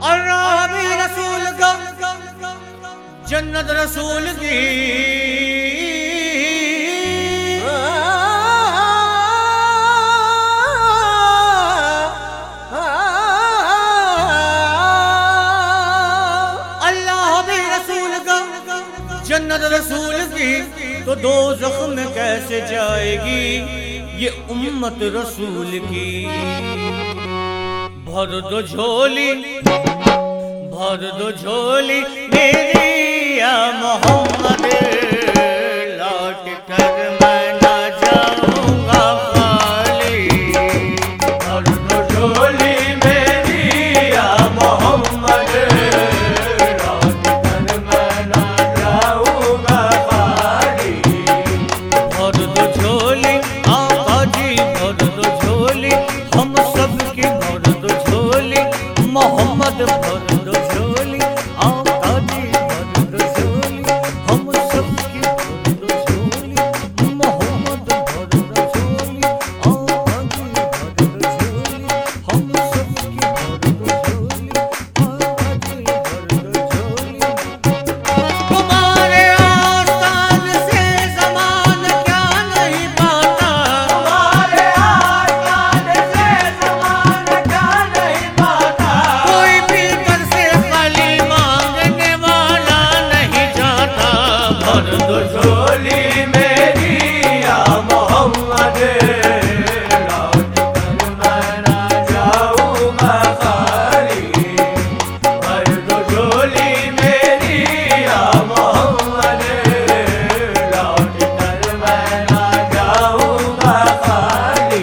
और राह भी रसूल का, जन्नत रसूल की। अल्लाह भी रसूल का, जन्नत रसूल की, तो दोज़ख में कैसे जाएगी ये उम्मत रसूल की। भर दो झोली, भर दो झोली मेरी या मोहम्मद, लौट कर मैं ना जाऊंगा खाली। भर दो झोली मेरी या मोहम्मद, लौट कर मैं ना जाऊंगा खाली। भर दो झोली आका जी, भर दो झोली हम सब की, भर दो झोली मोहम्मद, भर दो झोली आका जी, भर दो झोली हम सब की, भर दो झोली मोहम्मद, भर दो झोली आका जी, भर दो झोली हम सब की, भर दो झोली आका जी, भर दो झोली। तुम्हारे आस्तान से ज़मान क्या नहीं पाता, तुम्हारे आस्तान से ज़मान क्या नहीं पाता। कोई भी कर से खाली मांगने वाला नहीं जाता। भर दो झोली मेरी या मोहम्मद, लौट कर मैं ना जाऊंगा खाली। भर दो झोली मेरी या मोहम्मद, लौट कर मैं ना जाऊंगा खाली।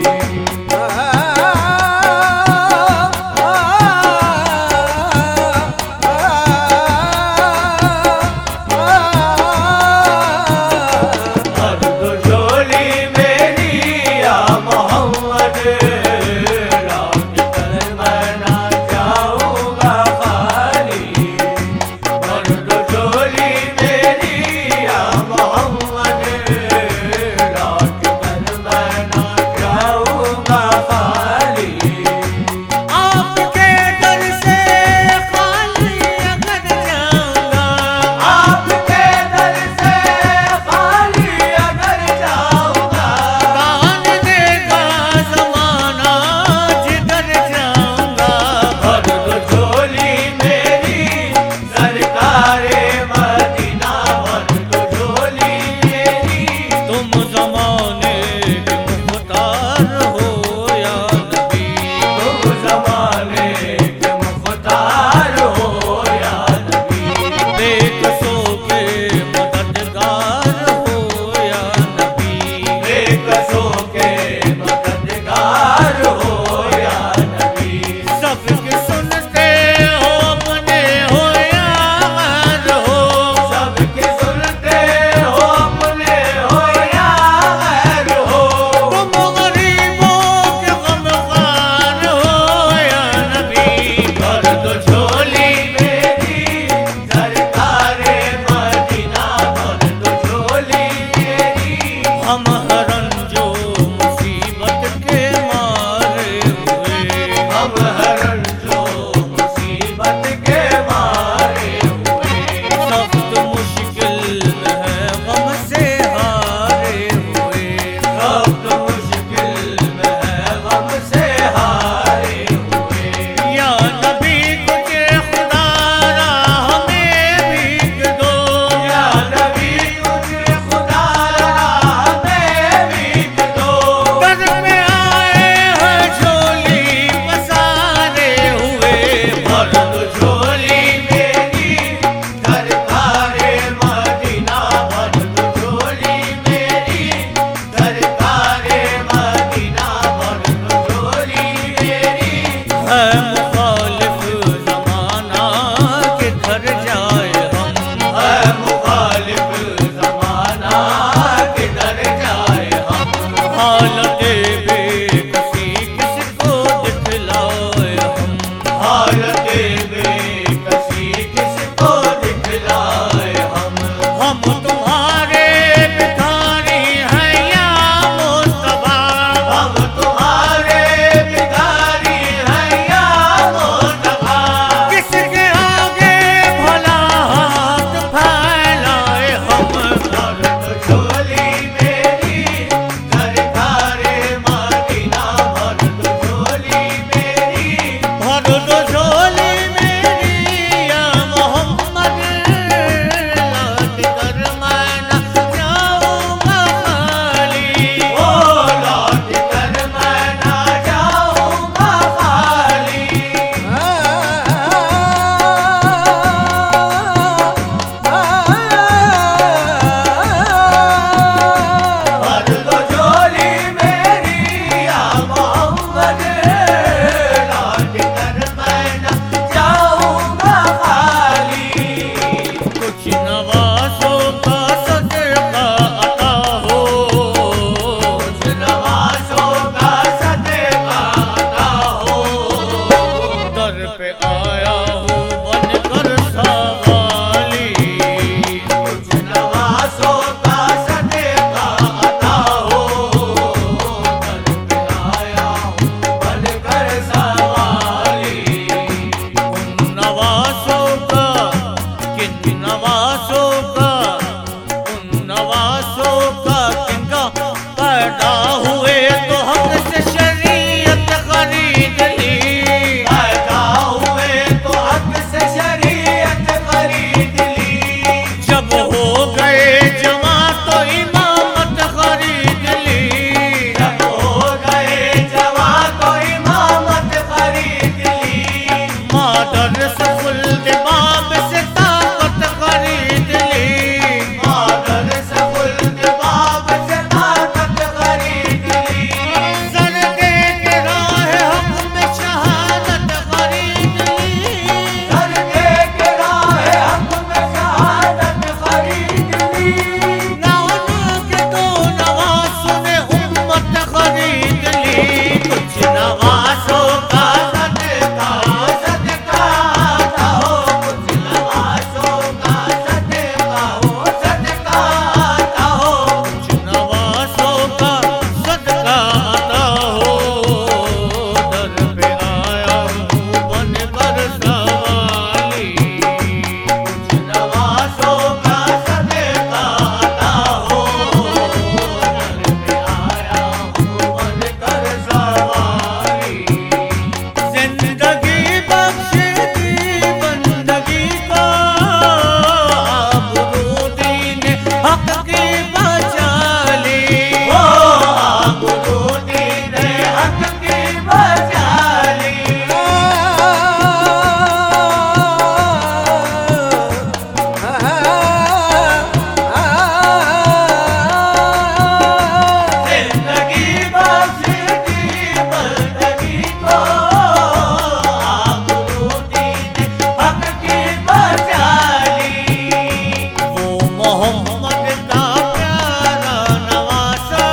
भर दो झोली मेरी या मोहम्मद, लौट कर मैं ना जाऊंगा खाली। भर दो झोली मेरी या मोहम्मद, लौट कर मैं ना जाऊंगा खाली। आपके दर से खाली अगर जाऊंगा, आपके दर से खाली अगर जाऊंगा, कान देगा ज़माना जिधर जाऊंगा। भर दो झोली मेरी सरकारे मदीना, भर दो झोली मेरी। तुम ज़माने के मुख्तार हो या नबी, तुम ज़माने के मुख्तार हो या नबी। बेकसों के मददगार हो या नबी, बेकसों के मददगार हो या नबी। सबके सुनते हो अपने हो या गैर हो, सबके सुनते हो अपने हो या गैर हो। तुम गरीबों के गमखार हो या नबी। भर दो झोली मेरी सरकारे मदीना, भर दो झोली मेरी। हम हरन जो मुसीबत के मारे हुए, हम हरन जो मुसीबत के मारे हुए। सख्त मुश्किल में है गम से हारे हुए, सख्त मुश्किल में है गम से हारे हुए। या नबी तुझे खुदा राह में भीग दो, या नबी तुझे खुदा राह में भीग दो। दर पे आए हैं झोली पसारे हुए। भर दो झोली मेरी सरकारे मदीना, भर दो झोली मेरी सरकारे मदीना, भर दो झोली मेरी। है मुखालिफ ज़माना किधर जाए हम, है मुखालिफ ज़माना किधर जाए हम। हालत बेकसी किसको दिखलाए हम, हालत बेकसी किसको दिखलाए हम। हम तुम्हारे भिखारी हैं या मुस्तफा, हम तुम्हारे भिखारी हैं या पे आया हूँ बनकर सवाली। कुछ नवासों का सदका अता हो, दर पे आया हूँ बनकर सवाली। उन नवासों का, किन नवासों का, उन नवासों का किनका पैदा हुए तो हक से शरीयत खरीद ली। पैदा हुए तो हक से शरीयत खरीद ली। जब हो गए जवां तो इमामत खरीद ली। जब हो गए जवां तो इमामत खरीद ली। मादर से खुल्द बाब से ताकत खरीद ली। मादर से खुल्द बाब से ताकत खरीद ली। सदके के राह हक में शहादत खरीद ली। सदके के राह हक में शहादत खरीद ली। ना उनके दो नवासों ने उम्मत खरीद ली। कुछ नवासों का सदका सदका आता हो, कुछ नवासों का सदका हो, सदका आता हो। कुछ नवासों का सदका आता हो, दर पे आया हूँ बनकर सवाली। कुछ नवासों का सदका आता हो, दर पे आया हूँ बनकर सवाली। जिंदगी बख्श दी बंदगी को, आबरू दीन हक की बचा ली। ओ आबरू दीन हक की बचा ली। जिंदगी बख्श दी बंदगी को, आबरू दीन हक की बचा ली। वो मोहम्मद का प्यारा नवासा,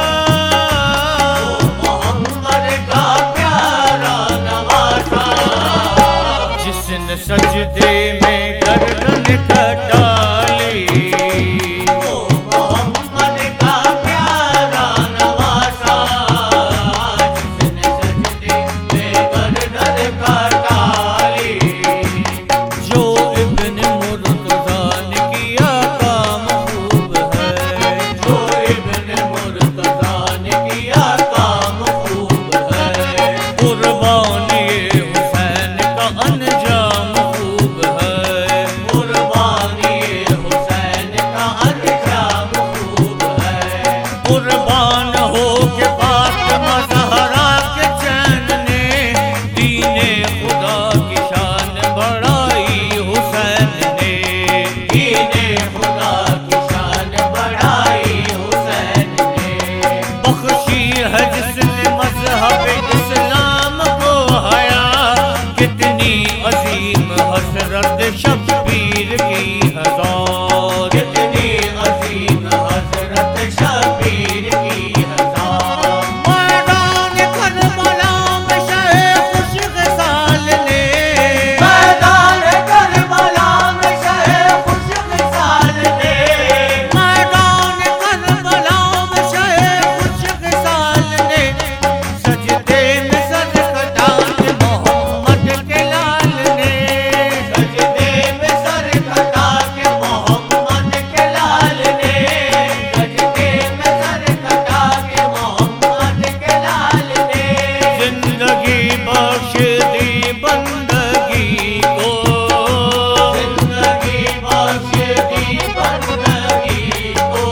मोहम्मद का प्यारा नवासा, जिसने सजदे में गर्दन कटा ली। वो मोहम्मद का प्यारा नवासा, जिसने सजदे में गर्दन कटा ली। जो इब्न मुर्तज़ा ने किया काम खूब है। जो इब्न मुर्तज़ा ने किया काम खूब है। कुर्बानी हुसैन का अंजाम खूब है। कुर्बानी हुसैन का अंजाम खूब है। कुर्बान हो के फातिमा ज़हरा के चैन ने दीने खुदा की शान बढ़ाई हुसैन ने। दीने खुदा की शान बढ़ाई हुसैन ने। बख्शी है जिसने मज़हब इस्लाम को हया, कितनी अजीम हसरत शब्बीर की हजार। कितनी अजीम हज़रत शबीर की हजार। मैदान करबला में शहे खुश ख़िसाल ने। मैदान करबला में शहे खुश ख़िसाल ने। मैदान करबला में शहे खुश ख़िसाल ने। सजदे में सर कटा के मोहम्मद के लाल ने। सजदे में सर कटा के मोहम्मद के लाल ने। सजदे में सर कटा के मोहम्मद के लाल ने। जिंदगी बख्श दी बंदगी को, जिंदगी बख्श दी बंदगी को,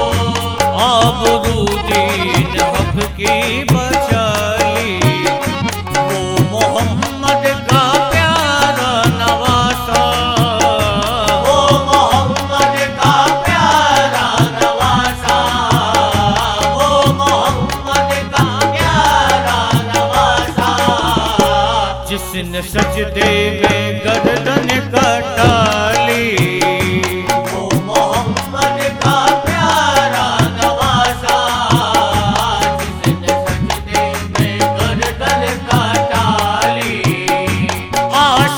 आबरू दीन हक की बचा ली। वो मोहम्मद का प्यारा नवासा, वो मोहम्मद का प्यारा नवासा, वो मोहम्मद का प्यारा नवासा, जिसने सजदे में गर्दन कटा ली। वो मोहम्मद का प्यारा नवासा, जिसने सजदे में गर्दन काटा ली।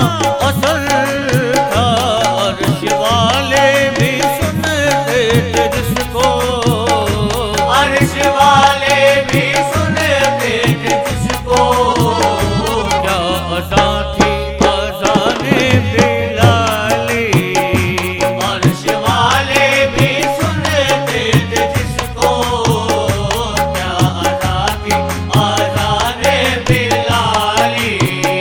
असर था, अर्श वाले भी सुनते थे जिसको, अर्श वाले भी सुनते थे जिसको। क्या अज़ा थी अज़ाने बिलाली, अर्श वाले भी सुनते थे जिसको। क्या अज़ा थी अज़ाने बिलाली।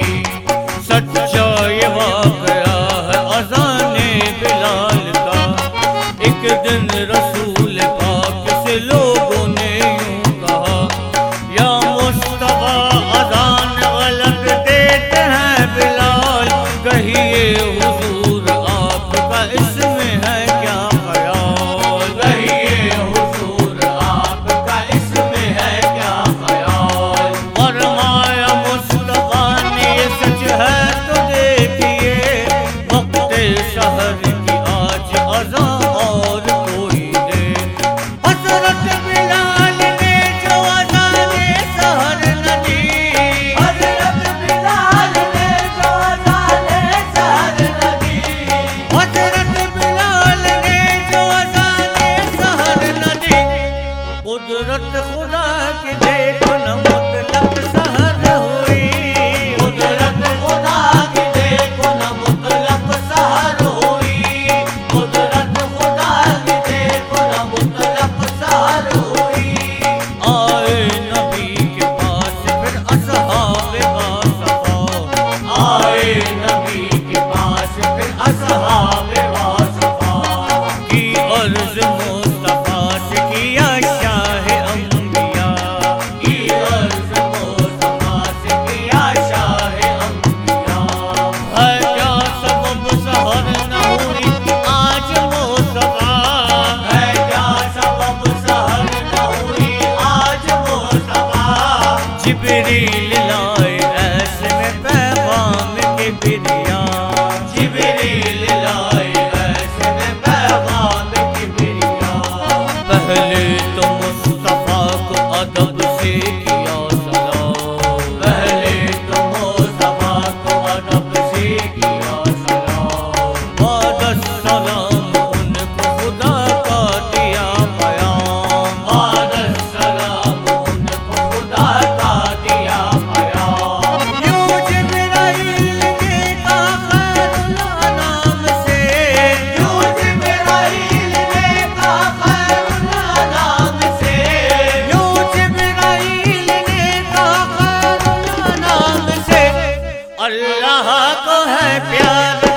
सच्चा ये वाक़या है अज़ाने बिलाल का। एक दिन रसूल पाक से लोगों ने यूं कहा, या मुस्तफा अज़ान गलत देते हैं बिलाल, कहिए हुजूर आपका इसमें है क्या ख्याल, कहिए हुजूर आपका इसमें है क्या ख्याल। फरमाया मुस्तफा ने ये सच है तो देखिए, वक्ते सहर की आज अज़ा और कोई दे। हज़रत बिलाल ने जो अज़ाने सहर न दी, हज़रत बिलाल ने जो अज़ाने सहर न दी। हज़रत बिलाल ने जो अज़ाने सहर न दी, कुदरत खुदा की देखो न मुतलक सहर हुई, कुदरत खुदा की देखो न मुतलक सहर हुई। कुदरत खुदा की देखो न मुतलक सहर हुई। आए नबी के पास फिर असहाबे बासफा, आए नबी के पास फिर असहाबे वासफा। की अर्ज़ मुस्तफा से किया शाह अंबिया, की अर्ज़ मुस्तफा से किया शाह अंबिया। है क्या सबब सहर न हुई आज मुस्तफा, है क्या सबब सहर न हुई आज मुस्तफा। जिब्रील लाए ऐसे में पैगाम के बिरिया, जिब्रील लाए ऐसे में पैगाम की बिरिया। पहले तो मुस्तफा को अदब से किया सलाम, पहले तो मुस्तफा को अदब से किया सलाम। बाद सलाम उनको खुदा का दिया बयान, बाद सलाम उनको खुदा का दिया बयान। यूं जिब्राइल ने कहा खैरुल अनाम से, यूं जिब्राइल ने कहा खैरुल अनाम से। यूं जिब्राइल ने कहा खैरुल अनाम से, अल्लाह को है प्यार